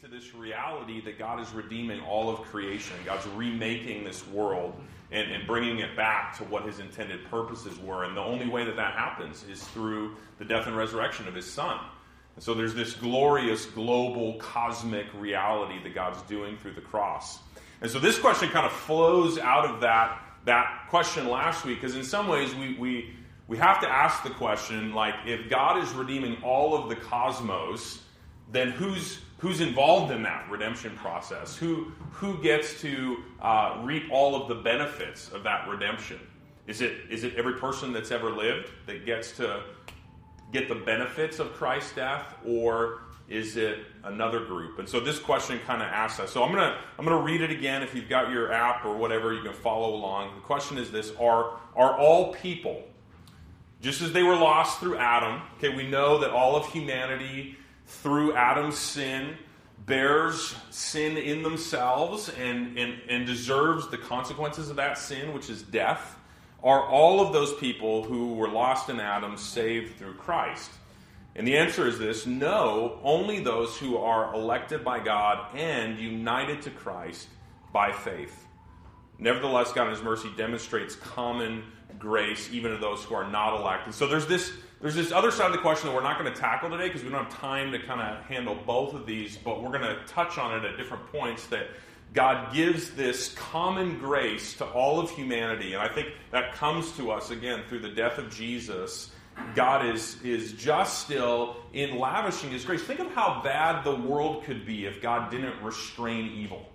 to this reality that God is redeeming all of creation. God's remaking this world and bringing it back to what his intended purposes were. And the only way that that happens is through the death and resurrection of his Son. And so there's this glorious, global, cosmic reality that God's doing through the cross. And so this question kind of flows out of that question last week, because in some ways we have to ask the question, like, if God is redeeming all of the cosmos, then who's involved in that redemption process? Who gets to reap all of the benefits of that redemption? Is it every person that's ever lived that gets to get the benefits of Christ's death, or is it another group? And so this question kind of asks us. So I'm gonna read it again. If you've got your app or whatever, you can follow along. The question is this: Are all people, just as they were lost through Adam? Okay, we know that all of humanity, through Adam's sin, bears sin in themselves and deserves the consequences of that sin, which is death. Are all of those people who were lost in Adam saved through Christ? And the answer is this: no, only those who are elected by God and united to Christ by faith. Nevertheless, God in his mercy demonstrates common grace even to those who are not elected. So there's this other side of the question that we're not going to tackle today because we don't have time to kind of handle both of these, but we're going to touch on it at different points, that God gives this common grace to all of humanity. And I think that comes to us, again, through the death of Jesus. God is just still in lavishing his grace. Think of how bad the world could be if God didn't restrain evil.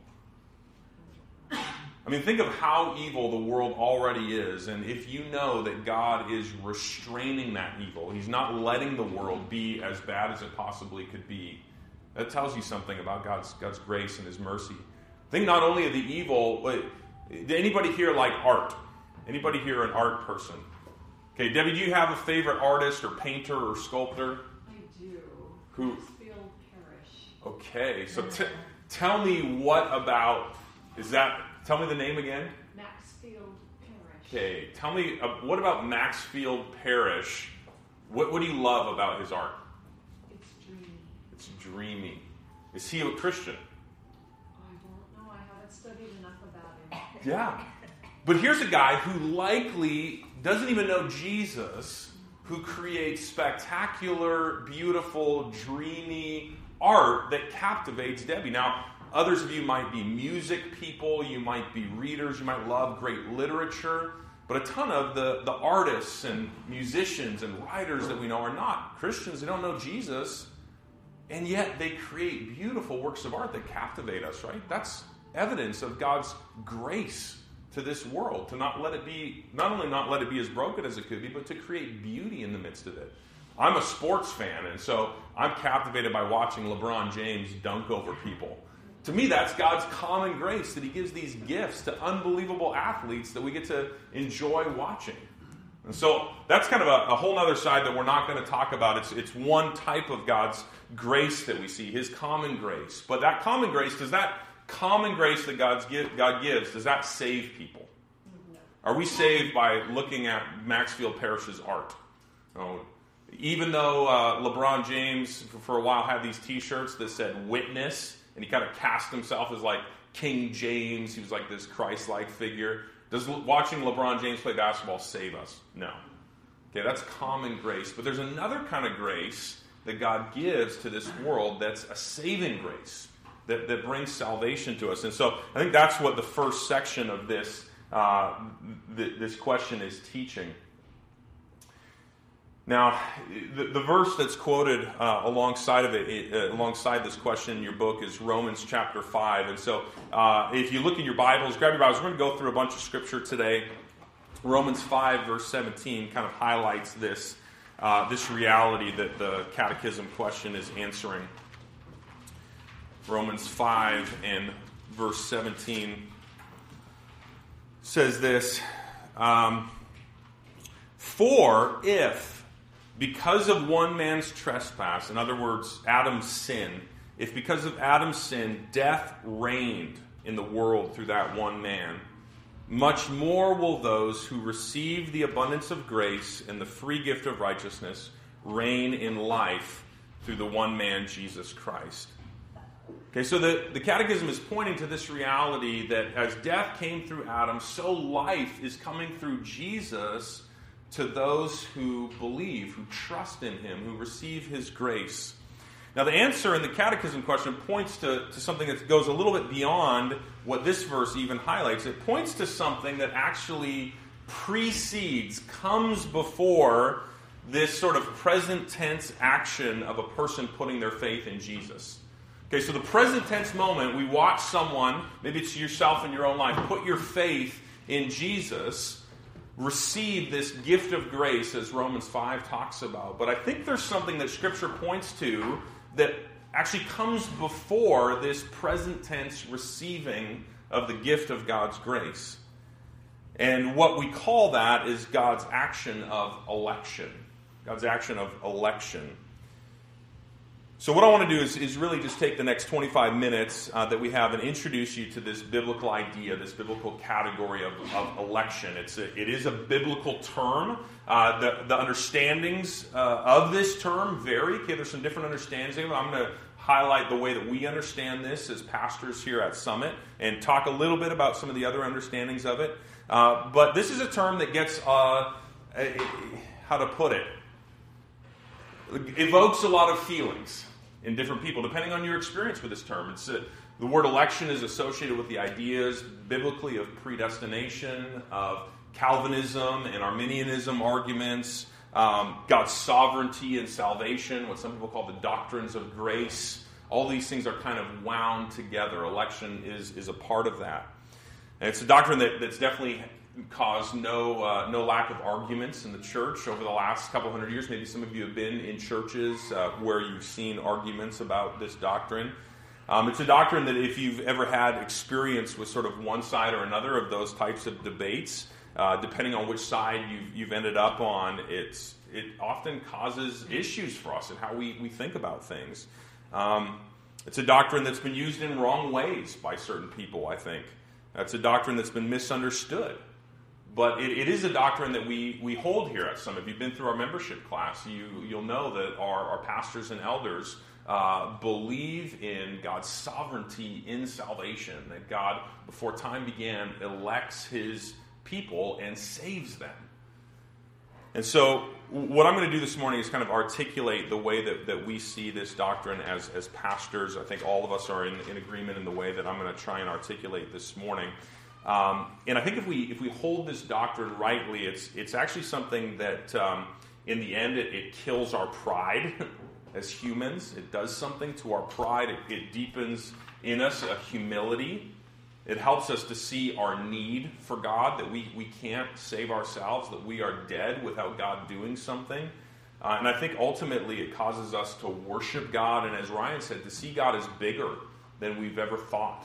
I mean, think of how evil the world already is, and if you know that God is restraining that evil, he's not letting the world be as bad as it possibly could be, that tells you something about God's grace and his mercy. Think not only of the evil, but did anybody here like art? Anybody here an art person? Okay, Debbie, do you have a favorite artist or painter or sculptor? I do. Who? Maxfield Parrish. Okay, so tell me what about, tell me the name again. Maxfield Parrish. Okay, tell me, what about Maxfield Parrish? What do you love about his art? It's dreamy. It's dreamy. Is he a Christian? I don't know. I haven't studied enough about him. Yeah. But here's a guy who likely doesn't even know Jesus, who creates spectacular, beautiful, dreamy art that captivates Debbie. Now, others of you might be music people, you might be readers, you might love great literature, but a ton of the artists and musicians and writers that we know are not Christians. They don't know Jesus, and yet they create beautiful works of art that captivate us, right? That's evidence of God's grace to this world, to not only not let it be as broken as it could be, but to create beauty in the midst of it. I'm a sports fan, and so I'm captivated by watching LeBron James dunk over people. To me, that's God's common grace, that he gives these gifts to unbelievable athletes that we get to enjoy watching. And so that's kind of a whole other side that we're not going to talk about. It's one type of God's grace that we see, his common grace. But that common grace, does that common grace that God gives, does that save people? No. Are we saved by looking at Maxfield Parrish's art? Oh, even though LeBron James for a while had these t-shirts that said witness, and he kind of cast himself as like King James, he was like this Christ-like figure. Does watching LeBron James play basketball save us? No. Okay, that's common grace. But there's another kind of grace that God gives to this world that's a saving grace that brings salvation to us. And so I think that's what the first section of this this question is teaching. Now, the verse that's quoted alongside of it, alongside this question in your book, is Romans chapter 5. And so if you look in your Bibles, grab your Bibles. We're going to go through a bunch of scripture today. Romans 5, verse 17 kind of highlights this reality that the catechism question is answering. Romans 5 and verse 17 says this, for if, because of one man's trespass, in other words, Adam's sin, if because of Adam's sin, death reigned in the world through that one man, much more will those who receive the abundance of grace and the free gift of righteousness reign in life through the one man, Jesus Christ. Okay, so the Catechism is pointing to this reality that as death came through Adam, so life is coming through Jesus to those who believe, who trust in him, who receive his grace. Now, the answer in the Catechism question points to something that goes a little bit beyond what this verse even highlights. It points to something that actually precedes, comes before this sort of present tense action of a person putting their faith in Jesus. Okay, so the present tense moment, we watch someone, maybe it's yourself in your own life, put your faith in Jesus, receive this gift of grace, as Romans 5 talks about. But I think there's something that Scripture points to that actually comes before this present tense receiving of the gift of God's grace. And what we call that is God's action of election. God's action of election. So what I want to do is really just take the next 25 minutes that we have and introduce you to this biblical idea, this biblical category of election. It is a biblical term. The understandings of this term vary. Okay, there's some different understandings. I'm going to highlight the way that we understand this as pastors here at Summit and talk a little bit about some of the other understandings of it. But this is a term that gets, how to put it, evokes a lot of feelings in different people, depending on your experience with this term. The word election is associated with the ideas biblically of predestination, of Calvinism and Arminianism arguments, God's sovereignty and salvation, what some people call the doctrines of grace. All these things are kind of wound together. Election is a part of that. And it's a doctrine that's definitely caused no lack of arguments in the church over the last couple hundred years. Maybe some of you have been in churches where you've seen arguments about this doctrine. It's a doctrine that if you've ever had experience with sort of one side or another of those types of debates, depending on which side you've ended up on, it often causes issues for us in how we think about things. It's a doctrine that's been used in wrong ways by certain people, I think. It's a doctrine that's been misunderstood. But it is a doctrine that we hold here at Summit. If you've been through our membership class, you'll know that our pastors and elders believe in God's sovereignty in salvation, that God, before time began, elects his people and saves them. And so what I'm going to do this morning is kind of articulate the way that we see this doctrine as pastors. I think all of us are in agreement in the way that I'm going to try and articulate this morning. And I think if we hold this doctrine rightly, it's actually something that in the end it kills our pride as humans. It does something to our pride. It deepens in us a humility. It helps us to see our need for God, that we can't save ourselves, that we are dead without God doing something. And I think ultimately it causes us to worship God, and as Ryan said, to see God as bigger than we've ever thought.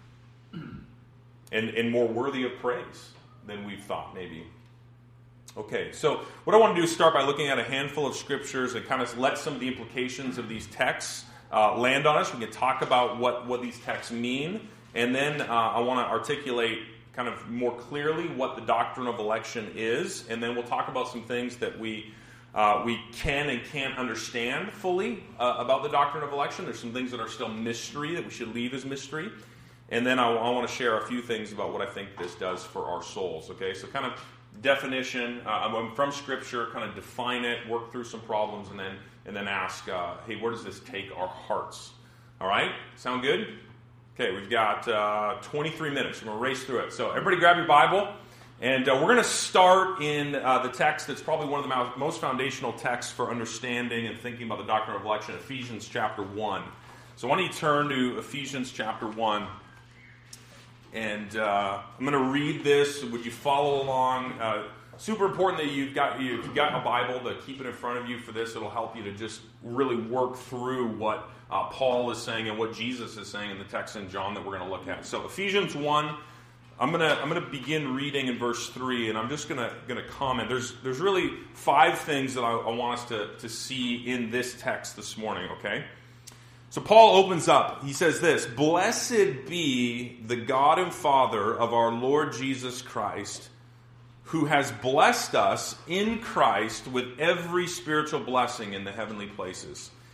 And more worthy of praise than we've thought, maybe. Okay, so what I want to do is start by looking at a handful of scriptures and kind of let some of the implications of these texts land on us. We can talk about what these texts mean, and then I want to articulate kind of more clearly what the doctrine of election is, and then we'll talk about some things that we can and can't understand fully about the doctrine of election. There's some things that are still mystery that we should leave as mystery. And then I want to share a few things about what I think this does for our souls. Okay, so kind of definition from Scripture, kind of define it, work through some problems, and then ask, hey, where does this take our hearts? All right, sound good? Okay, we've got 23 minutes. We're going to race through it. So everybody grab your Bible, and we're going to start in the text that's probably one of the most foundational texts for understanding and thinking about the doctrine of election, Ephesians chapter 1. So why don't you turn to Ephesians chapter 1. And I'm going to read this. Would you follow along? Super important that you've got a Bible to keep it in front of you for this. It'll help you to just really work through what Paul is saying and what Jesus is saying in the text in John that we're going to look at. So Ephesians 1, I'm going to begin reading in verse 3, and I'm just going to comment. There's really 5 things that I want us to see in this text this morning. Okay. So Paul opens up. He says this: "Blessed be the God and Father of our Lord Jesus Christ, who has blessed us in Christ with every spiritual blessing in the heavenly places,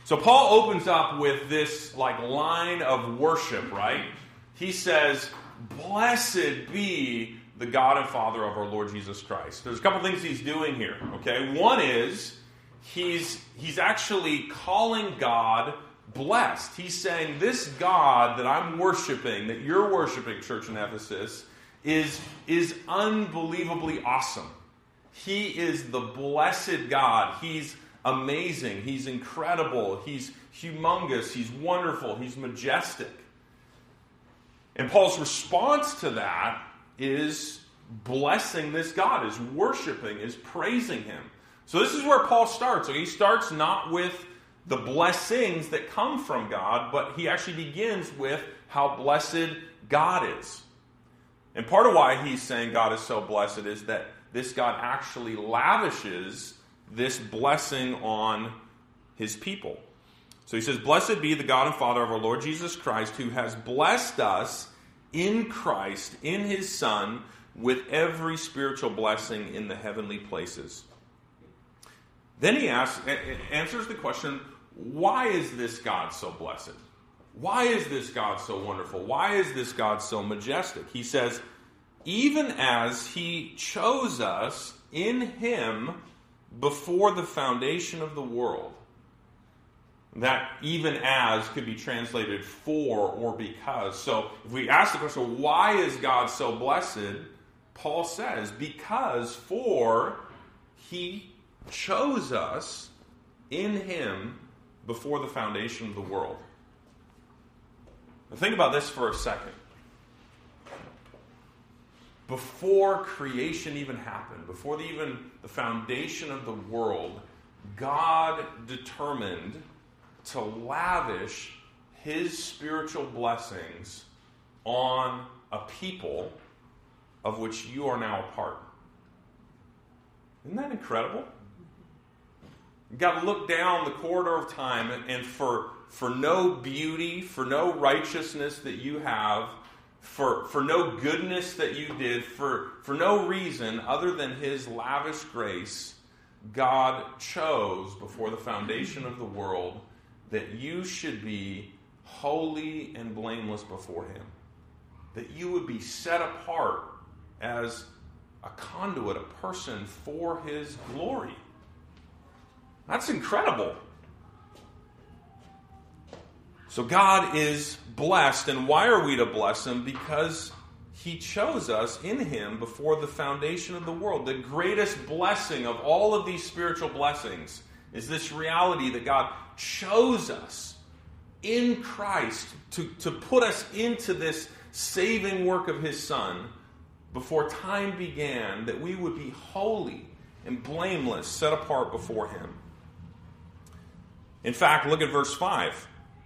So Paul opens up with this line of worship, right? He says, "Blessed be the God and Father of our Lord Jesus Christ." There's a couple things he's doing here, okay? One is he's actually calling God blessed. He's saying this God that I'm worshiping, that you're worshiping, church in Ephesus, is unbelievably awesome. He is the blessed God. He's amazing. He's incredible. He's humongous. He's wonderful. He's majestic. And Paul's response to that is blessing this God, is worshiping, is praising him. So this is where Paul starts. So he starts not with the blessings that come from God, but he actually begins with how blessed God is. And part of why he's saying God is so blessed is that this God actually lavishes this blessing on his people. So he says, "Blessed be the God and Father of our Lord Jesus Christ, who has blessed us in Christ, in his Son, with every spiritual blessing in the heavenly places." Then he answers the question, why is this God so blessed? Why is this God so wonderful? Why is this God so majestic? He says, "Even as he chose us in him before the foundation of the world." That "even as" could be translated "for" or "because." So if we ask the question, why is God so blessed? Paul says, because for he chose us in him before the foundation of the world. Now think about this for a second. Before creation even happened, before the foundation of the world, God determined to lavish his spiritual blessings on a people of which you are now a part. Isn't that incredible? You've got to look down the corridor of time, and for no beauty, for no righteousness that you have, for no goodness that you did, for no reason other than his lavish grace, God chose before the foundation of the world that you should be holy and blameless before him. That you would be set apart as a conduit, a person for his glory. That's incredible. So God is blessed, and why are we to bless him? Because he chose us in him before the foundation of the world. The greatest blessing of all of these spiritual blessings is this reality that God chose us in Christ to put us into this saving work of his Son before time began, that we would be holy and blameless, set apart before him. In fact, look at verse 5.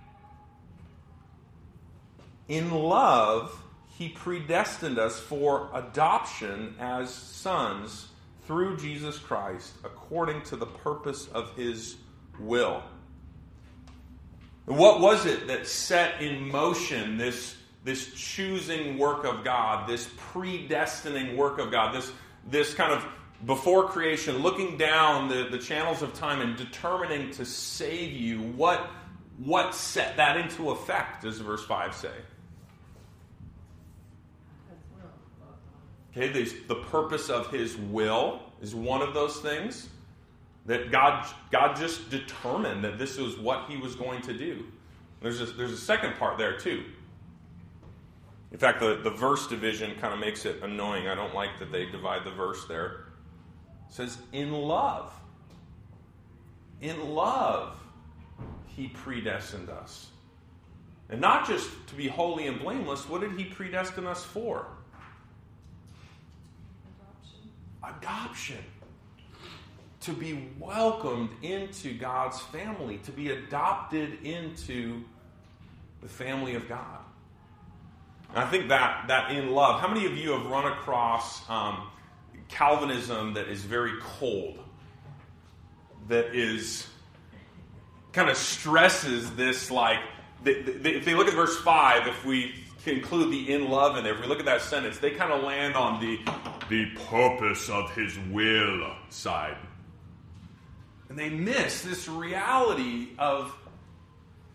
In love, he predestined us for adoption as sons through Jesus Christ, according to the purpose of his will. And what was it that set in motion this choosing work of God, this predestining work of God, this kind of before creation, looking down the channels of time and determining to save you? What set that into effect, does verse 5 say? Okay, the purpose of his will is one of those things. That God just determined that this was what he was going to do. There's a second part there too. In fact, the verse division kind of makes it annoying. I don't like that they divide the verse there. It says, in love. In love, he predestined us. And not just to be holy and blameless, what did he predestine us for? Adoption. To be welcomed into God's family, to be adopted into the family of God. And I think that in love, how many of you have run across Calvinism that is very cold? That is kind of stresses this, like, if they look at verse 5, if we include the in love in there, if we look at that sentence, they kind of land on the purpose of his will side. And they miss this reality of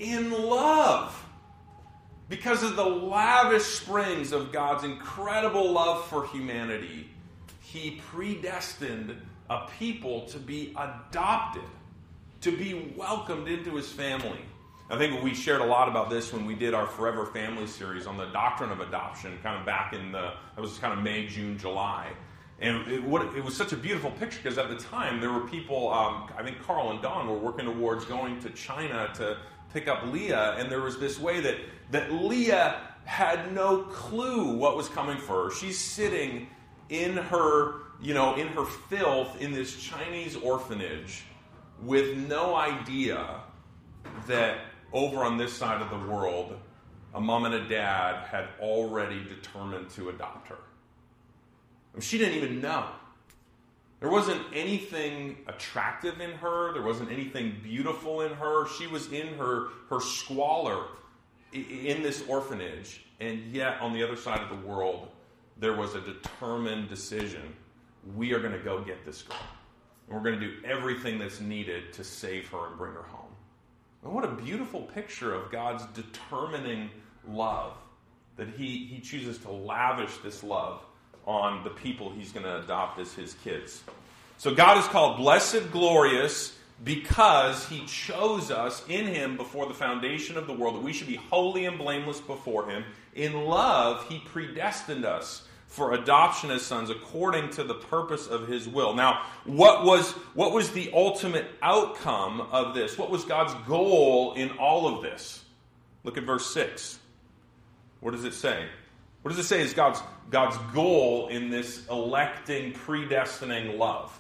in love. Because of the lavish springs of God's incredible love for humanity, he predestined a people to be adopted, to be welcomed into his family. I think we shared a lot about this when we did our Forever Family series on the doctrine of adoption, kind of back in it was kind of May, June, July. And it was such a beautiful picture because at the time there were people, I think Carl and Don were working towards going to China to pick up Leah, and there was this way that Leah had no clue what was coming for her. She's sitting in her filth in this Chinese orphanage with no idea that over on this side of the world, a mom and a dad had already determined to adopt her. She didn't even know. There wasn't anything attractive in her. There wasn't anything beautiful in her. She was in her squalor in this orphanage. And yet, on the other side of the world, there was a determined decision. We are going to go get this girl. And we're going to do everything that's needed to save her and bring her home. And what a beautiful picture of God's determining love. That he chooses to lavish this love on the people he's going to adopt as his kids. So God is called blessed, glorious, because he chose us in him before the foundation of the world, that we should be holy and blameless before him. In love, he predestined us for adoption as sons according to the purpose of his will. Now, what was the ultimate outcome of this? What was God's goal in all of this? Look at verse 6. What does it say? What does it say is God's goal in this electing, predestining love?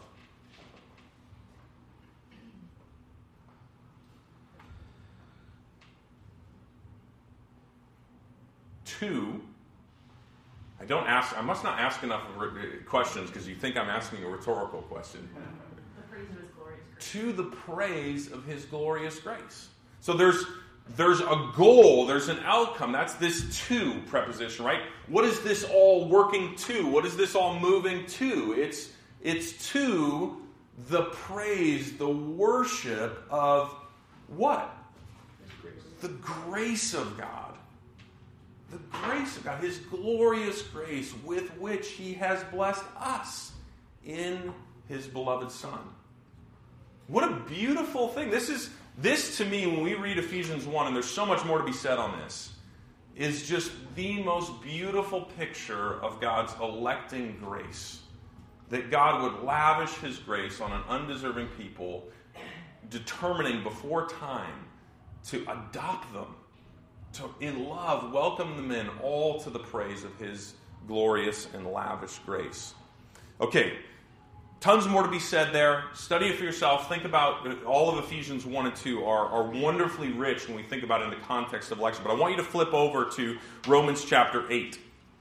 I must not ask enough questions because you think I'm asking a rhetorical question. The praise of his glorious grace. To the praise of his glorious grace. So there's a goal, there's an outcome. That's this to preposition, right? What is this all working to? What is this all moving to? It's to the praise, the worship of what? The grace of God. The grace of God, his glorious grace with which he has blessed us in his beloved Son. What a beautiful thing. This to me, when we read Ephesians 1, and there's so much more to be said on this, is just the most beautiful picture of God's electing grace. That God would lavish his grace on an undeserving people, determining before time to adopt them, to, in love, welcome them in, all to the praise of his glorious and lavish grace. Okay, tons more to be said there. Study it for yourself. Think about all of Ephesians 1 and 2 are wonderfully rich when we think about it in the context of election. But I want you to flip over to Romans chapter 8.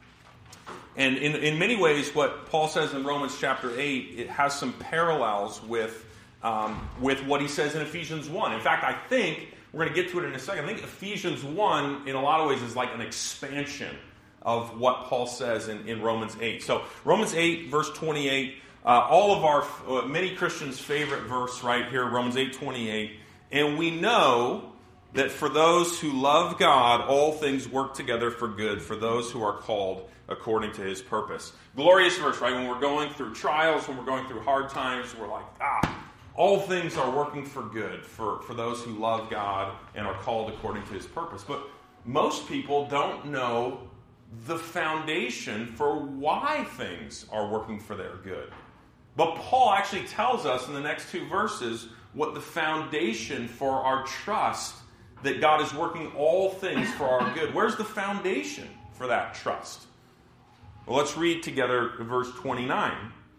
And in many ways, what Paul says in Romans chapter 8, it has some parallels with what he says in Ephesians 1. In fact, I think, we're going to get to it in a second, I think Ephesians 1, in a lot of ways, is like an expansion of what Paul says in Romans 8. So, Romans 8, verse 28, all of our, many Christians' favorite verse right here, Romans 8:28. And we know that for those who love God, all things work together for good, for those who are called according to his purpose. Glorious verse, right? When we're going through trials, when we're going through hard times, we're like, all things are working for good for those who love God and are called according to his purpose. But most people don't know the foundation for why things are working for their good. But Paul actually tells us in the next two verses what the foundation for our trust that God is working all things for our good. Where's the foundation for that trust? Well, let's read together verse 29.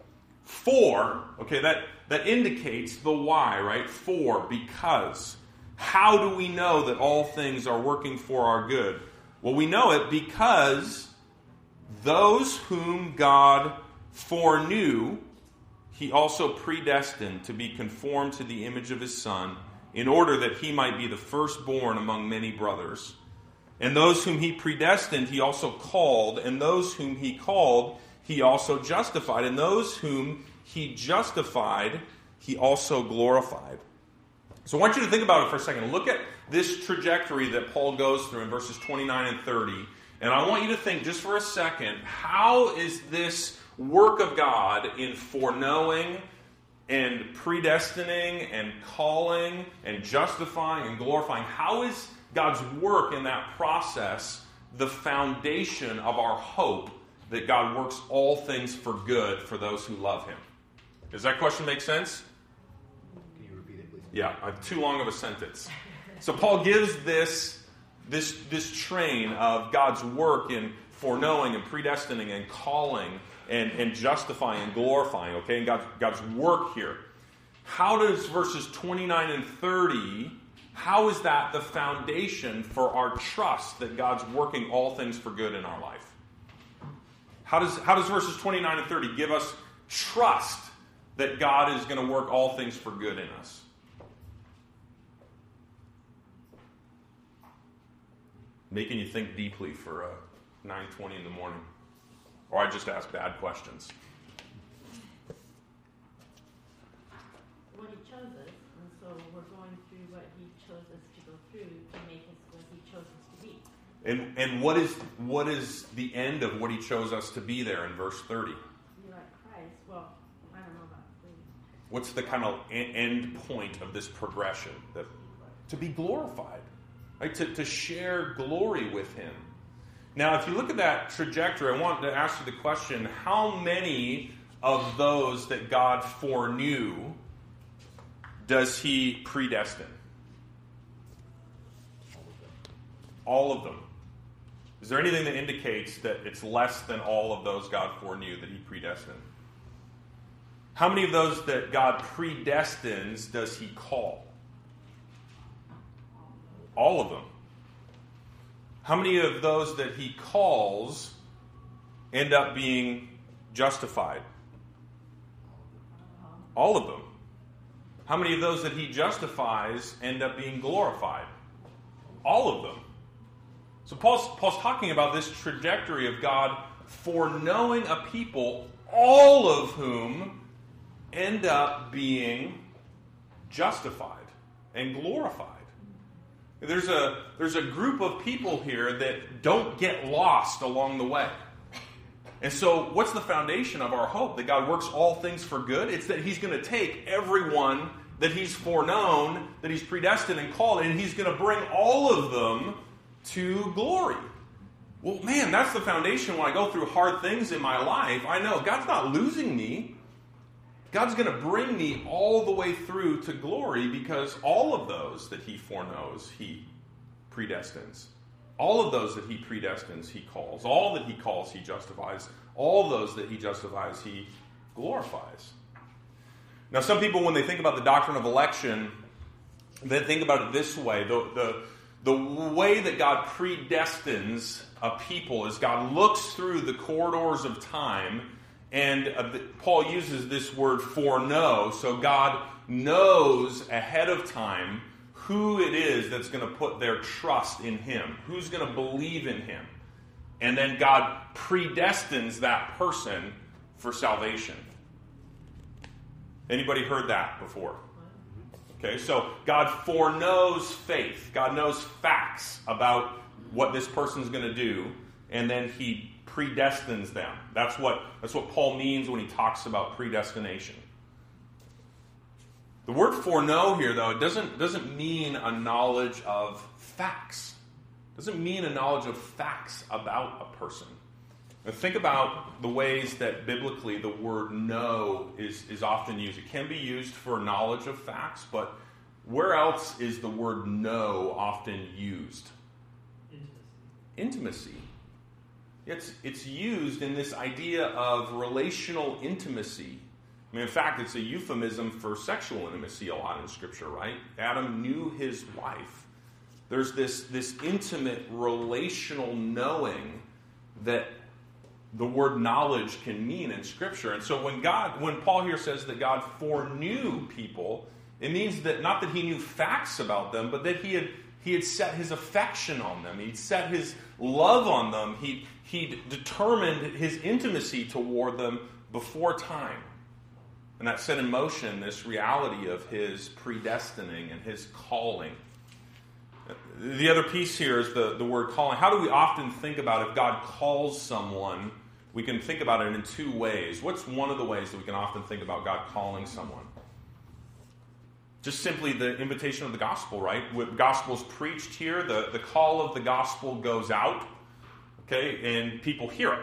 For, okay, that indicates the why, right? For, because. How do we know that all things are working for our good? Well, we know it because those whom God foreknew, he also predestined to be conformed to the image of his Son, in order that he might be the firstborn among many brothers. And those whom he predestined, he also called. And those whom he called, he also justified. And those whom he justified, he also glorified. So I want you to think about it for a second. Look this trajectory that Paul goes through in verses 29 and 30, and I want you to think just for a second, how is this work of God in foreknowing and predestining and calling and justifying and glorifying, how is God's work in that process the foundation of our hope that God works all things for good for those who love Him? Does that question make sense? Can you repeat it, please? Yeah, too long of a sentence. So Paul gives this train of God's work in foreknowing and predestining and calling and justifying and glorifying, okay, and God's work here. How does verses 29 and 30, how is that the foundation for our trust that God's working all things for good in our life? How does verses 29 and 30 give us trust that God is going to work all things for good in us? Making you think deeply for 9:20 in the morning. Or I just ask bad questions. Well, He chose us, and so we're going through what He chose us to go through to make us what He chose us to be. And what is the end of what He chose us to be there in verse 30? Be like Christ. Well, I don't know about 30. What's the kind of end point of this progression? To be glorified, right? To share glory with Him. Now, if you look at that trajectory, I want to ask you the question, how many of those that God foreknew does He predestine? All of them. Is there anything that indicates that it's less than all of those God foreknew that He predestined? How many of those that God predestines does He call? All of them. How many of those that He calls end up being justified? All of them. How many of those that He justifies end up being glorified? All of them. So Paul's talking about this trajectory of God foreknowing a people, all of whom end up being justified and glorified. There's a group of people here that don't get lost along the way. And so what's the foundation of our hope? That God works all things for good? It's that He's going to take everyone that He's foreknown, that He's predestined and called, and He's going to bring all of them to glory. Well, man, that's the foundation when I go through hard things in my life. I know God's not losing me. God's going to bring me all the way through to glory because all of those that He foreknows, He predestines. All of those that He predestines, He calls. All that He calls, He justifies. All those that He justifies, He glorifies. Now, some people, when they think about the doctrine of election, they think about it this way. The way that God predestines a people is God looks through the corridors of time. And Paul uses this word foreknow. So God knows ahead of time who it is that's going to put their trust in Him, who's going to believe in Him. And then God predestines that person for salvation. Anybody heard that before? Okay, so God foreknows faith. God knows facts about what this person's going to do, and then He predestines them. That's what Paul means when he talks about predestination. The word foreknow here, though, it doesn't mean a knowledge of facts. It doesn't mean a knowledge of facts about a person. Now, think about the ways that biblically the word know is often used. It can be used for knowledge of facts, but where else is the word know often used? Intimacy. It's used in this idea of relational intimacy. I mean, in fact, it's a euphemism for sexual intimacy a lot in Scripture, right? Adam knew his wife. There's this intimate relational knowing that the word knowledge can mean in Scripture. And so when Paul here says that God foreknew people, it means that not that He knew facts about them, but that He had set His affection on them. He'd set His love on them. He'd determined His intimacy toward them before time. And that set in motion this reality of His predestining and His calling. The other piece here is the word calling. How do we often think about if God calls someone? We can think about it in two ways. What's one of the ways that we can often think about God calling someone? Just simply the invitation of the gospel, right? When the gospel's preached here, the call of the gospel goes out, okay, and people hear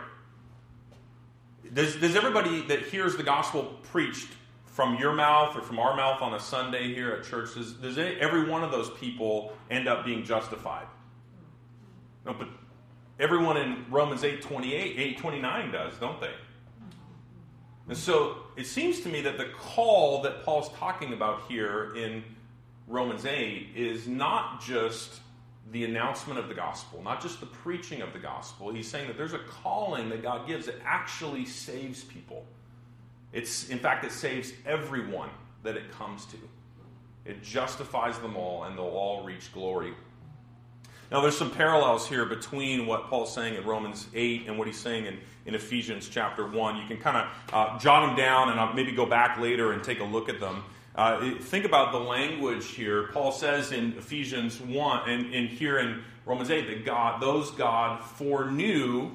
it. Does everybody that hears the gospel preached from your mouth or from our mouth on a Sunday here at church, does every one of those people end up being justified? No, but everyone in Romans 8:28, 8:29 does, don't they? And so it seems to me that the call that Paul's talking about here in Romans 8 is not just the announcement of the gospel, not just the preaching of the gospel. He's saying that there's a calling that God gives that actually saves people. In fact, it saves everyone that it comes to. It justifies them all, and they'll all reach glory. Now, there's some parallels here between what Paul's saying in Romans 8 and what he's saying in Ephesians chapter 1. You can kind of jot them down and I'll maybe go back later and take a look at them. Think about the language here. Paul says in Ephesians 1 and here in Romans 8 that God foreknew.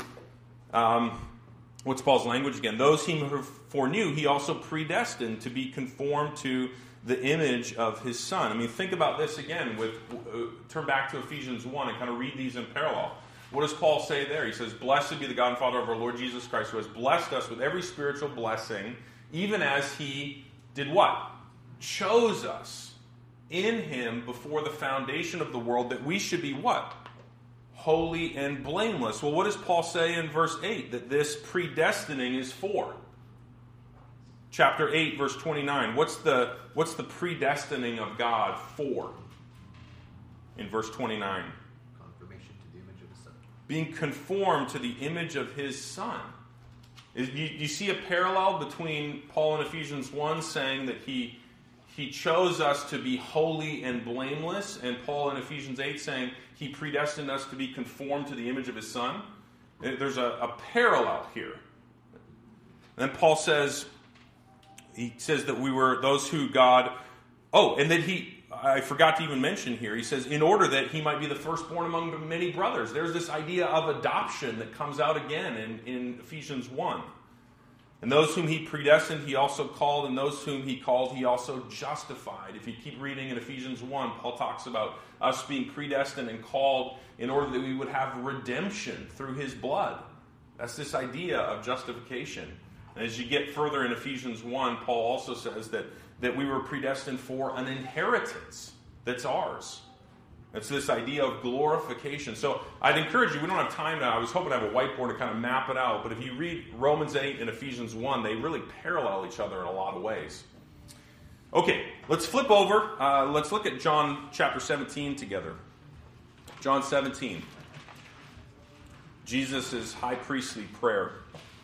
What's Paul's language again? Those he foreknew, he also predestined to be conformed to the image of his Son. I mean, think about this again. Turn back to Ephesians 1 and kind of read these in parallel. What does Paul say there? He says, "Blessed be the God and Father of our Lord Jesus Christ, who has blessed us with every spiritual blessing, even as he did what? Chose us in him before the foundation of the world, that we should be what? Holy and blameless." Well, what does Paul say in verse 8 that this predestining is for? Chapter 8, verse 29. What's the predestining of God for? In verse 29. Confirmation to the image of his Son. Being conformed to the image of his Son. You see a parallel between Paul in Ephesians 1 saying that he chose us to be holy and blameless, and Paul in Ephesians 8 saying he predestined us to be conformed to the image of his Son? There's a parallel here. Then Paul says, that we were those who God... Oh, and that I forgot to even mention here, he says, in order that he might be the firstborn among many brothers. There's this idea of adoption that comes out again in Ephesians 1. And those whom he predestined, he also called, and those whom he called, he also justified. If you keep reading in Ephesians 1, Paul talks about us being predestined and called in order that we would have redemption through his blood. That's this idea of justification. And as you get further in Ephesians 1, Paul also says that we were predestined for an inheritance that's ours. It's this idea of glorification. So I'd encourage you, we don't have time now. I was hoping to have a whiteboard to kind of map it out. But if you read Romans 8 and Ephesians 1, they really parallel each other in a lot of ways. Okay, let's flip over. Let's look at John chapter 17 together. John 17. Jesus' high priestly prayer.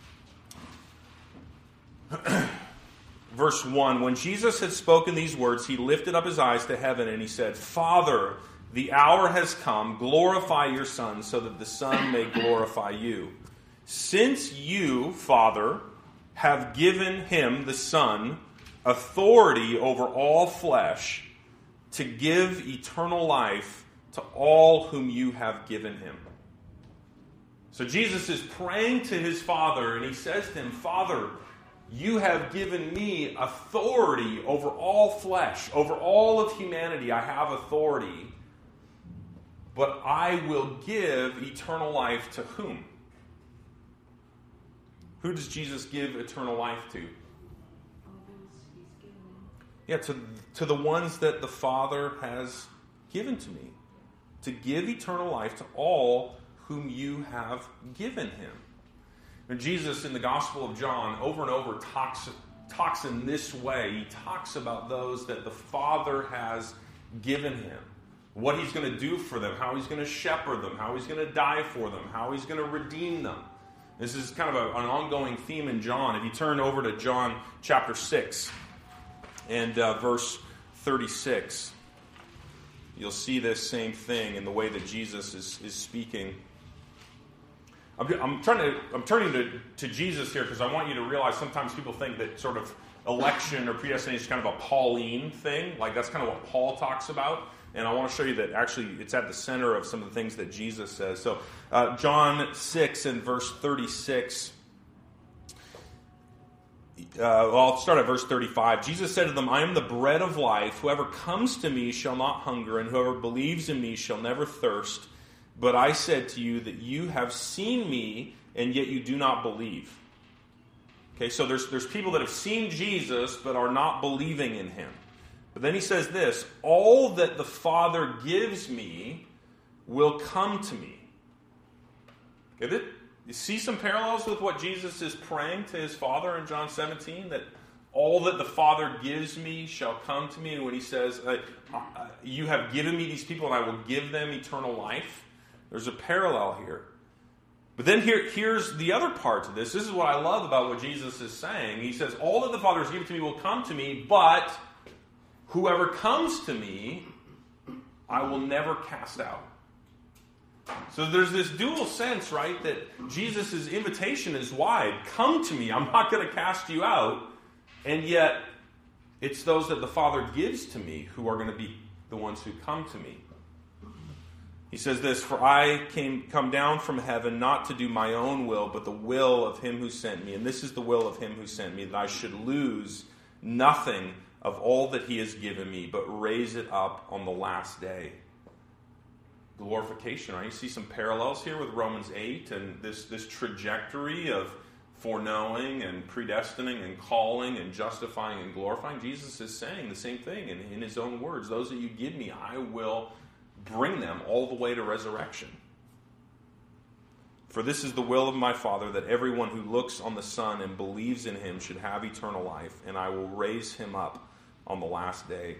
Verse 1, when Jesus had spoken these words, he lifted up his eyes to heaven and he said, "Father, the hour has come. Glorify your Son, so that the Son may glorify you. Since you, Father, have given him, the Son, authority over all flesh, to give eternal life to all whom you have given him." So Jesus is praying to his Father, and he says to him, "Father, you have given me authority over all flesh, over all of humanity. I have authority. But I will give eternal life to whom?" Who does Jesus give eternal life to? Yeah, to the ones that the Father has given to me. To give eternal life to all whom you have given him. And Jesus in the Gospel of John over and over talks in this way. He talks about those that the Father has given him. What he's going to do for them, how he's going to shepherd them, how he's going to die for them, how he's going to redeem them. This is kind of an ongoing theme in John. If you turn over to John chapter 6 and verse 36, you'll see this same thing in the way that Jesus is speaking. I'm turning to Jesus here because I want you to realize sometimes people think that sort of election or predestination is kind of a Pauline thing. Like that's kind of what Paul talks about. And I want to show you that actually it's at the center of some of the things that Jesus says. So John 6 and verse 36. I'll start at verse 35. Jesus said to them, I am the bread of life. Whoever comes to me shall not hunger, and whoever believes in me shall never thirst. But I said to you that you have seen me, and yet you do not believe. Okay, so there's people that have seen Jesus, but are not believing in him. But then he says this, all that the Father gives me will come to me. Okay, you see some parallels with what Jesus is praying to his Father in John 17? That all that the Father gives me shall come to me. And when he says, you have given me these people and I will give them eternal life. There's a parallel here. But then here's the other part to this. This is what I love about what Jesus is saying. He says, all that the Father has given to me will come to me, but whoever comes to me, I will never cast out. So there's this dual sense, right, that Jesus' invitation is wide. Come to me. I'm not going to cast you out. And yet, it's those that the Father gives to me who are going to be the ones who come to me. He says this, for I come down from heaven not to do my own will, but the will of him who sent me. And this is the will of him who sent me, that I should lose nothing of all that he has given me, but raise it up on the last day. Glorification, right? You see some parallels here with Romans 8 and this trajectory of foreknowing and predestining and calling and justifying and glorifying. Jesus is saying the same thing in his own words. Those that you give me, I will bring them all the way to resurrection. For this is the will of my Father, that everyone who looks on the Son and believes in him should have eternal life, and I will raise him up on the last day.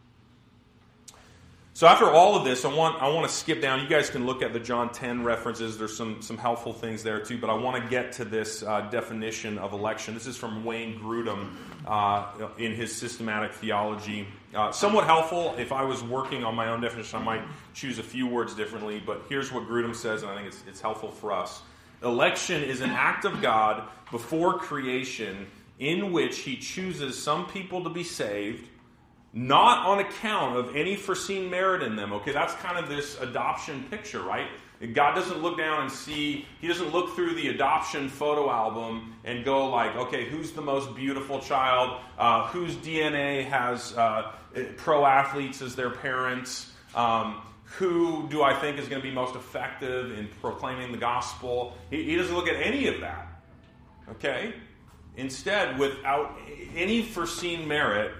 So after all of this, I want to skip down. You guys can look at the John 10 references. There's some helpful things there too, but I want to get to this definition of election. This is from Wayne Grudem in his systematic theology. Somewhat helpful. If I was working on my own definition, I might choose a few words differently, but here's what Grudem says, and I think it's helpful for us. Election is an act of God before creation in which he chooses some people to be saved, not on account of any foreseen merit in them. Okay, that's kind of this adoption picture, right? God doesn't look down and see, he doesn't look through the adoption photo album and go like, okay, who's the most beautiful child? Whose DNA has pro athletes as their parents? Who do I think is going to be most effective in proclaiming the gospel? He doesn't look at any of that. Okay? Instead, without any foreseen merit,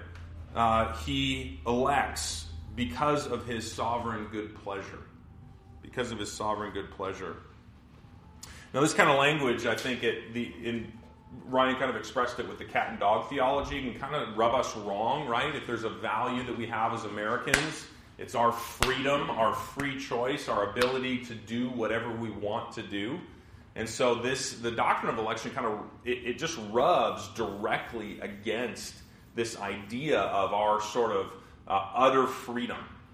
he elects because of his sovereign good pleasure. Because of his sovereign good pleasure. Now, this kind of language, I think, Ryan kind of expressed it with the cat and dog theology. It can kind of rub us wrong, right? If there's a value that we have as Americans, it's our freedom, our free choice, our ability to do whatever we want to do. And so the doctrine of election kind of, it just rubs directly against this idea of our sort of utter freedom.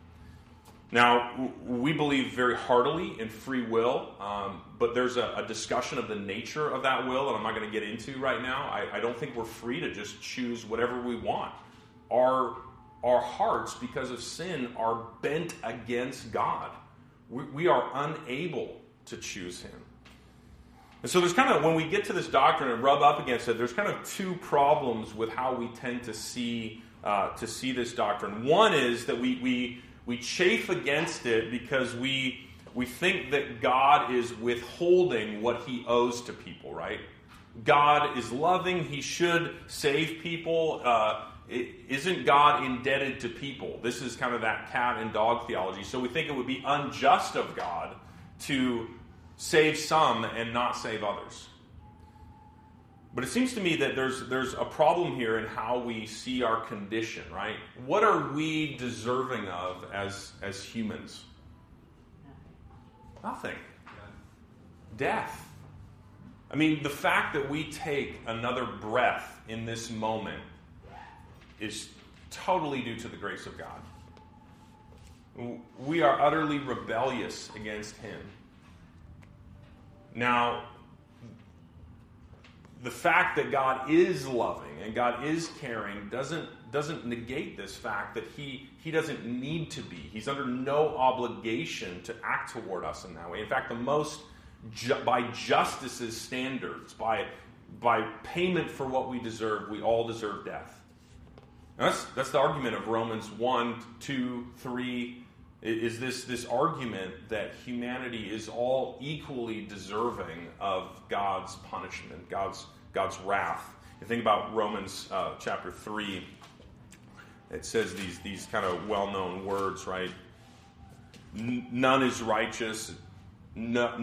Now, we believe very heartily in free will, but there's a discussion of the nature of that will that I'm not going to get into right now. I don't think we're free to just choose whatever we want. Our hearts, because of sin, are bent against God. We are unable to choose him. And so there's kind of, when we get to this doctrine and rub up against it, there's kind of two problems with how we tend to see this doctrine. One is that we chafe against it because we think that God is withholding what he owes to people, right? God is loving. He should save people. Isn't God indebted to people? This is kind of that cat and dog theology. So we think it would be unjust of God to save some and not save others. But it seems to me that there's a problem here in how we see our condition, right? What are we deserving of as humans? Nothing. Death. I mean, the fact that we take another breath in this moment is totally due to the grace of God. We are utterly rebellious against him. Now, the fact that God is loving and God is caring doesn't negate this fact that he doesn't need to be. He's under no obligation to act toward us in that way. In fact, the most by justice's standards, by payment for what we deserve, we all deserve death. Now that's the argument of Romans 1, 2, 3, is this argument that humanity is all equally deserving of God's punishment, God's wrath. You think about Romans chapter 3, it says these kind of well-known words, right? None is righteous. No,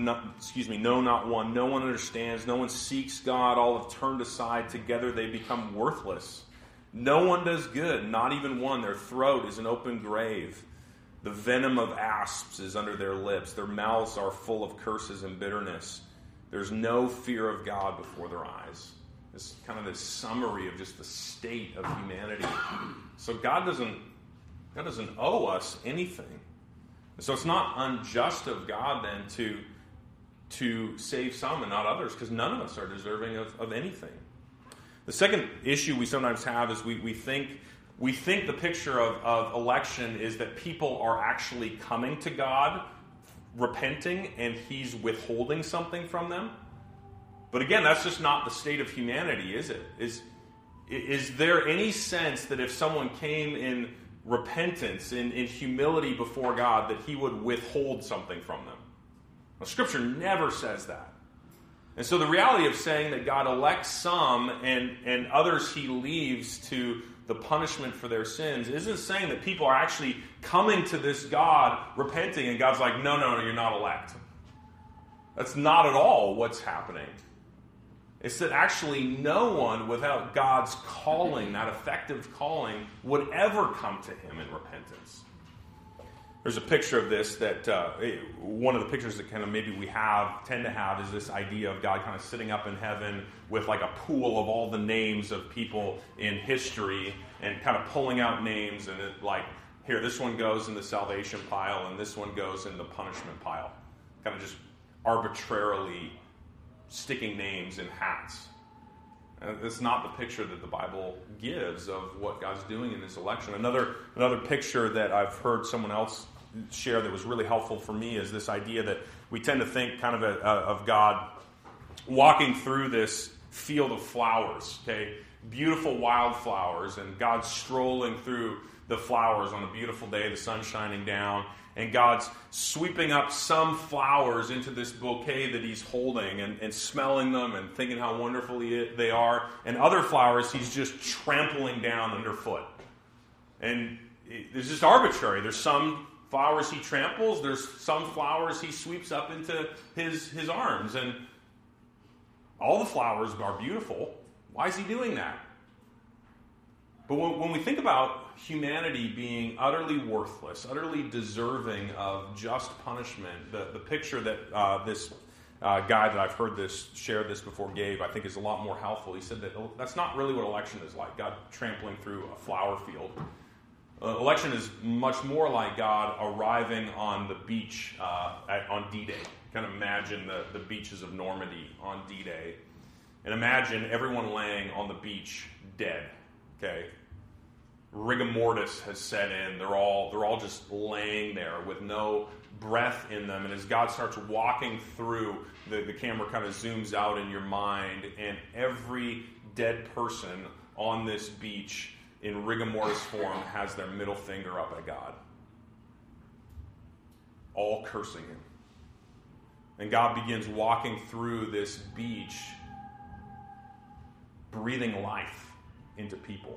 not one. No one understands. No one seeks God. All have turned aside. Together they become worthless. No one does good, not even one. Their throat is an open grave. The venom of asps is under their lips. Their mouths are full of curses and bitterness. There's no fear of God before their eyes. This kind of this summary of just the state of humanity. So God doesn't owe us anything. So it's not unjust of God then to save some and not others, because none of us are deserving of anything. The second issue we sometimes have is we think the picture of election is that people are actually coming to God, repenting, and He's withholding something from them. But again, that's just not the state of humanity, is it? Is there any sense that if someone came in repentance, in humility before God, that He would withhold something from them? Well, Scripture never says that. And so the reality of saying that God elects some and others He leaves to the punishment for their sins isn't saying that people are actually coming to this God, repenting, and God's like, no, you're not elect. That's not at all what's happening. It's that actually no one without God's calling, that effective calling, would ever come to Him in repentance. There's a picture of this that, one of the pictures that kind of maybe we tend to have is this idea of God kind of sitting up in heaven with like a pool of all the names of people in history and kind of pulling out names and like, here, this one goes in the salvation pile and this one goes in the punishment pile. Kind of just arbitrarily sticking names in hats. That's not the picture that the Bible gives of what God's doing in this election. Another picture that I've heard someone else share that was really helpful for me is this idea that we tend to think kind of God walking through this field of flowers, okay? Beautiful wildflowers, and God strolling through the flowers on a beautiful day, the sun shining down, and God's sweeping up some flowers into this bouquet that He's holding and smelling them and thinking how wonderful they are. And other flowers He's just trampling down underfoot. And it's just arbitrary. There's some flowers He tramples. There's some flowers He sweeps up into His arms. And all the flowers are beautiful. Why is He doing that? But when we think about humanity being utterly worthless, utterly deserving of just punishment, the picture that this guy that I've heard share this before gave, I think is a lot more helpful. He said that that's not really what election is like, God trampling through a flower field. Election is much more like God arriving on the beach on D-Day. Kind of imagine the beaches of Normandy on D-Day. And imagine everyone laying on the beach dead, okay? Rigor mortis has set in. They're all just laying there with no breath in them. And as God starts walking through, the camera kind of zooms out in your mind, and every dead person on this beach in rigor mortis form has their middle finger up at God, all cursing Him. And God begins walking through this beach, breathing life into people.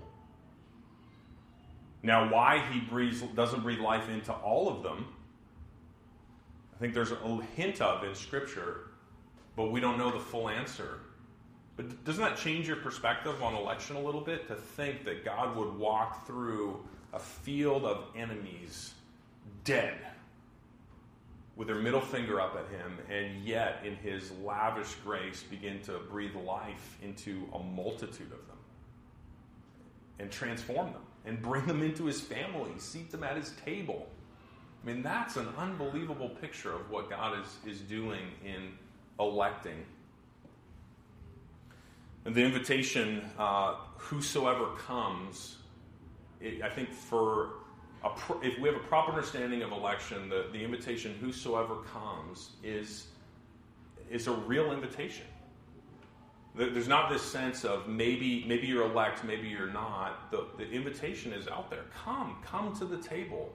Now, why He doesn't breathe life into all of them, I think there's a hint of in Scripture, but we don't know the full answer. But doesn't that change your perspective on election a little bit? To think that God would walk through a field of enemies, dead, with their middle finger up at Him, and yet in His lavish grace begin to breathe life into a multitude of them and transform them and bring them into His family, seat them at His table. I mean, that's an unbelievable picture of what God is doing in electing. And the invitation, whosoever comes, I think if we have a proper understanding of election, the invitation, whosoever comes, is a real invitation. There's not this sense of maybe you're elect, maybe you're not. The invitation is out there. Come to the table.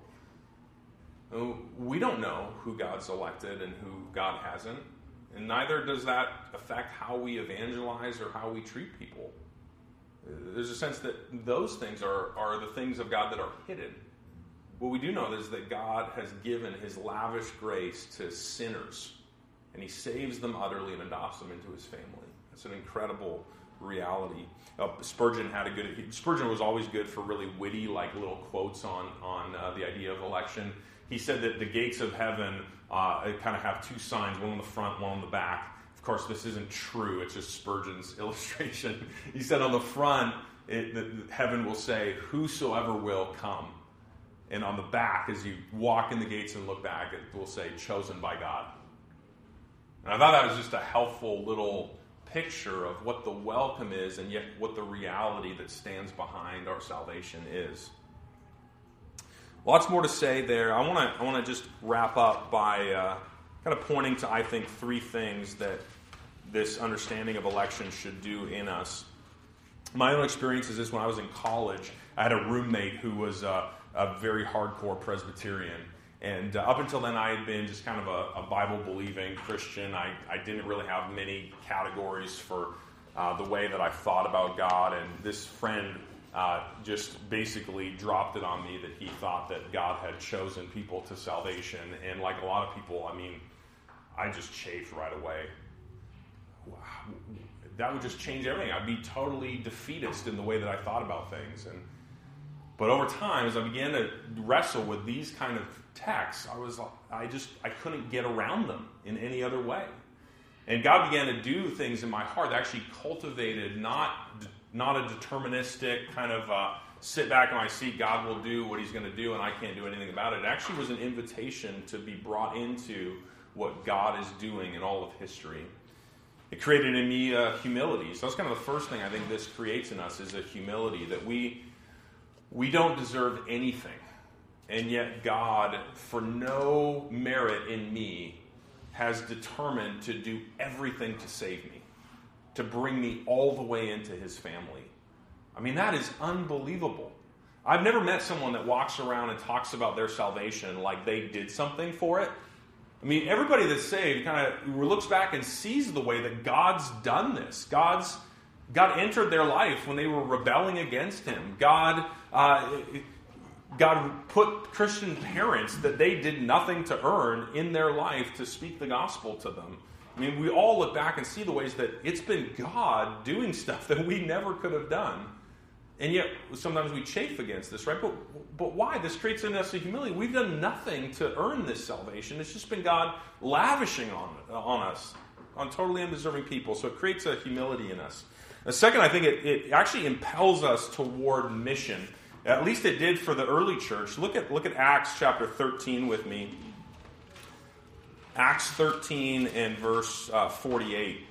We don't know who God's elected and who God hasn't, and neither does that affect how we evangelize or how we treat people. There's a sense that those things are the things of God that are hidden. What we do know is that God has given his lavish grace to sinners, and he saves them utterly and adopts them into his family. It's an incredible reality. Spurgeon was always good for really witty, like little quotes on the idea of election. He said that the gates of heaven kind of have two signs, one on the front, one on the back. Of course, this isn't true. It's just Spurgeon's illustration. He said on the front, heaven will say, whosoever will come. And on the back, as you walk in the gates and look back, it will say, chosen by God. And I thought that was just a helpful little picture of what the welcome is and yet what the reality that stands behind our salvation is. Lots more to say there. I want to just wrap up by kind of pointing to, I think, three things that this understanding of election should do in us. My own experience is this: when I was in college, I had a roommate who was a very hardcore Presbyterian. And up until then, I had been just kind of a Bible-believing Christian. I didn't really have many categories for the way that I thought about God. And this friend just basically dropped it on me that he thought that God had chosen people to salvation. And like a lot of people, I just chafed right away. Wow. That would just change everything. I'd be totally defeatist in the way that I thought about things. But over time, as I began to wrestle with these kind of texts, I couldn't get around them in any other way. And God began to do things in my heart that actually cultivated not a deterministic kind of sit back in my seat, God will do what he's going to do and I can't do anything about it. It actually was an invitation to be brought into what God is doing in all of history. It created in me humility. So that's kind of the first thing I think this creates in us, is a humility that we don't deserve anything. And yet God, for no merit in me, has determined to do everything to save me, to bring me all the way into his family. That is unbelievable. I've never met someone that walks around and talks about their salvation like they did something for it. Everybody that's saved kind of looks back and sees the way that God's done this. God entered their life when they were rebelling against him. God put Christian parents that they did nothing to earn in their life to speak the gospel to them. We all look back and see the ways that it's been God doing stuff that we never could have done. And yet, sometimes we chafe against this, right? But why? This creates in us a humility. We've done nothing to earn this salvation. It's just been God lavishing on us, on totally undeserving people. So it creates a humility in us. And second, I think it actually impels us toward mission. At least it did for the early church. Look at Acts chapter 13 with me. Acts 13 and verse 48.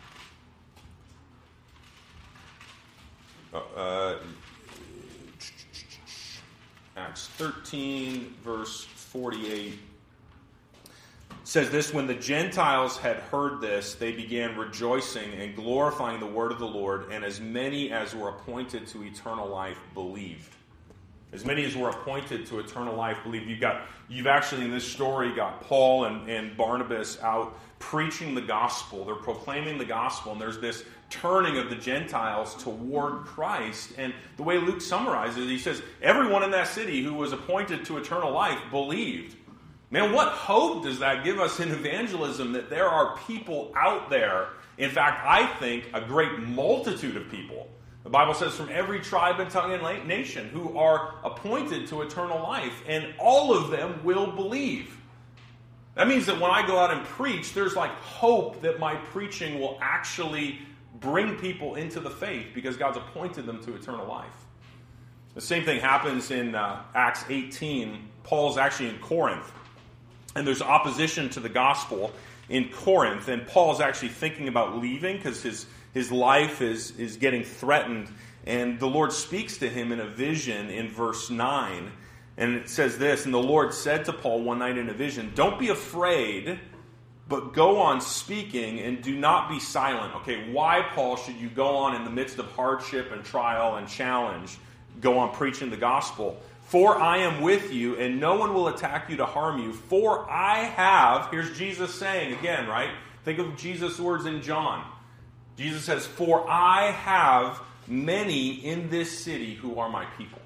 Acts 13, verse 48 says this: when the Gentiles had heard this, they began rejoicing and glorifying the word of the Lord, and as many as were appointed to eternal life believed. As many as were appointed to eternal life believed. You've actually in this story got Paul and Barnabas out preaching the gospel. They're proclaiming the gospel, and there's this turning of the Gentiles toward Christ. And the way Luke summarizes it, he says, everyone in that city who was appointed to eternal life believed. Man, what hope does that give us in evangelism, that there are people out there, in fact, I think a great multitude of people, the Bible says from every tribe and tongue and nation, who are appointed to eternal life, and all of them will believe. That means that when I go out and preach, there's hope that my preaching will actually bring people into the faith because God's appointed them to eternal life. The same thing happens in Acts 18. Paul's actually in Corinth, and there's opposition to the gospel. in Corinth, and Paul's actually thinking about leaving because his life is getting threatened. And the Lord speaks to him in a vision in verse 9. And it says this, and the Lord said to Paul one night in a vision, don't be afraid, but go on speaking and do not be silent. Okay, why, Paul, should you go on in the midst of hardship and trial and challenge, go on preaching the gospel? For I am with you, and no one will attack you to harm you. For I have, here's Jesus saying again, right? Think of Jesus' words in John. Jesus says, for I have many in this city who are my people.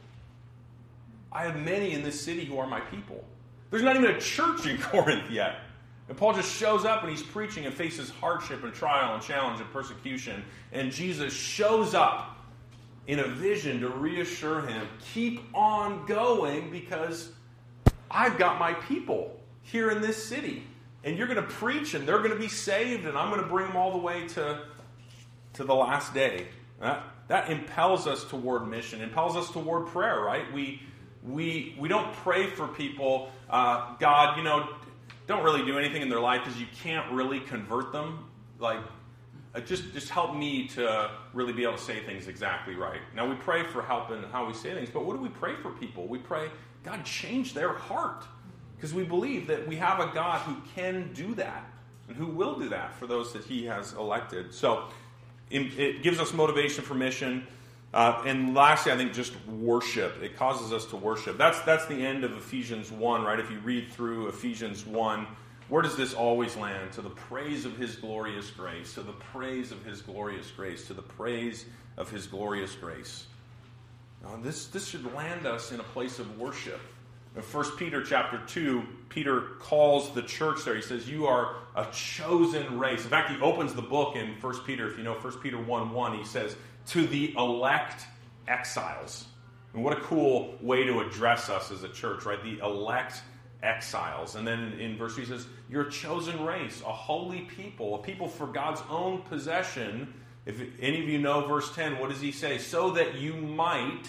I have many in this city who are my people. There's not even a church in Corinth yet. And Paul just shows up and he's preaching and faces hardship and trial and challenge and persecution. And Jesus shows up in a vision to reassure him, keep on going because I've got my people here in this city. And you're going to preach and they're going to be saved and I'm going to bring them all the way to the last day. That impels us toward mission, impels us toward prayer, right? We don't pray for people, God, don't really do anything in their life because you can't really convert them. Like, just help me to really be able to say things exactly right. Now, we pray for help in how we say things, but what do we pray for people? We pray, God, change their heart. Because we believe that we have a God who can do that and who will do that for those that he has elected. So it gives us motivation for mission. And lastly, I think just worship. It causes us to worship. That's the end of Ephesians 1, right? If you read through Ephesians 1, where does this always land? To the praise of his glorious grace. To the praise of his glorious grace. To the praise of his glorious grace. Now, this should land us in a place of worship. In 1 Peter chapter 2, Peter calls the church there. He says, you are a chosen race. In fact, he opens the book in 1 Peter. If you know 1 Peter 1:1, he says, to the elect exiles. And what a cool way to address us as a church, right? The elect exiles. And then in verse 3 he says, you're a chosen race, a holy people, a people for God's own possession. If any of you know verse 10, what does he say? So that you might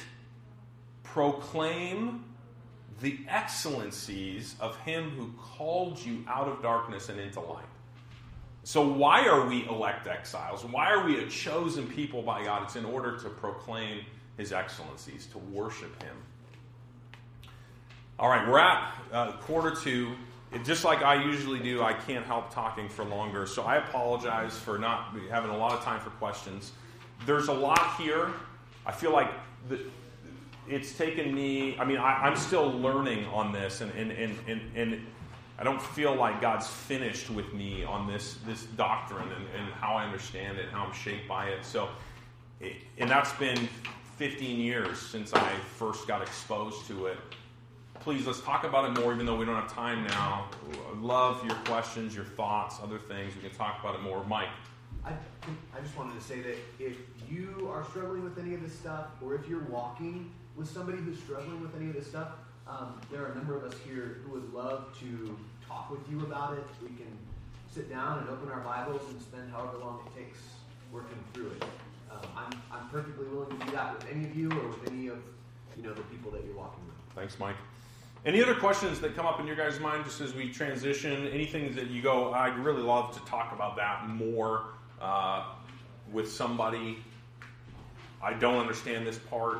proclaim the excellencies of him who called you out of darkness and into light. So why are we elect exiles? Why are we a chosen people by God? It's in order to proclaim his excellencies, to worship him. All right, we're at 1:45. Just like I usually do, I can't help talking for longer. So I apologize for not having a lot of time for questions. There's a lot here. I feel like it's taken me, I'm still learning on this, and I don't feel like God's finished with me on this doctrine and how I understand it, how I'm shaped by it. So, and that's been 15 years since I first got exposed to it. Please, let's talk about it more, even though we don't have time now. I love your questions, your thoughts, other things. We can talk about it more. Mike. I just wanted to say that if you are struggling with any of this stuff, or if you're walking with somebody who's struggling with any of this stuff, there are a number of us here who would love to talk with you about it. We can sit down and open our Bibles and spend however long it takes working through it. I'm perfectly willing to do that with any of you or with any of the people that you're walking with. Thanks, Mike. Any other questions that come up in your guys' mind just as we transition? Anything that you go, I'd really love to talk about that more with somebody. I don't understand this part.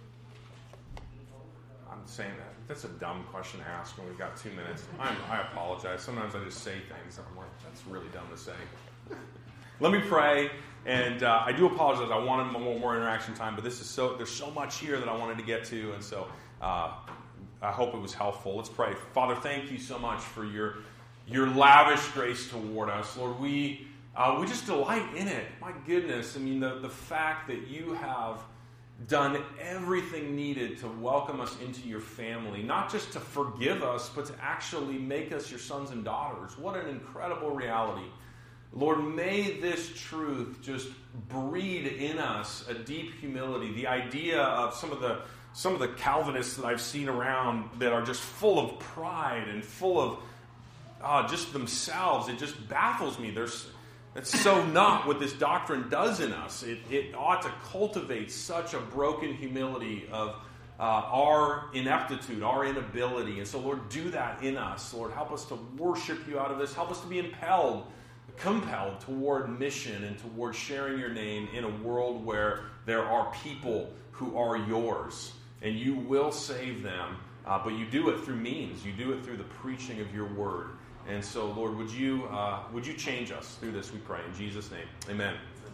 I'm saying that. That's a dumb question to ask when we've got 2 minutes. I apologize. Sometimes I just say things and I'm like, that's really dumb to say. Let me pray. And I do apologize. I wanted more interaction time, but there's so much here that I wanted to get to, and so I hope it was helpful. Let's pray. Father, thank you so much for your lavish grace toward us. Lord, we just delight in it. My goodness. The fact that you have done everything needed to welcome us into your family, not just to forgive us, but to actually make us your sons and daughters. What an incredible reality. Lord, may this truth just breed in us a deep humility. The idea of some of the Calvinists that I've seen around that are just full of pride and full of just themselves, it just baffles me. That's so not what this doctrine does in us. It ought to cultivate such a broken humility of our ineptitude, our inability. And so, Lord, do that in us. Lord, help us to worship you out of this. Help us to be compelled toward mission and toward sharing your name in a world where there are people who are yours. And you will save them, but you do it through means. You do it through the preaching of your word. And so, Lord, would you change us through this, we pray. In Jesus' name, amen.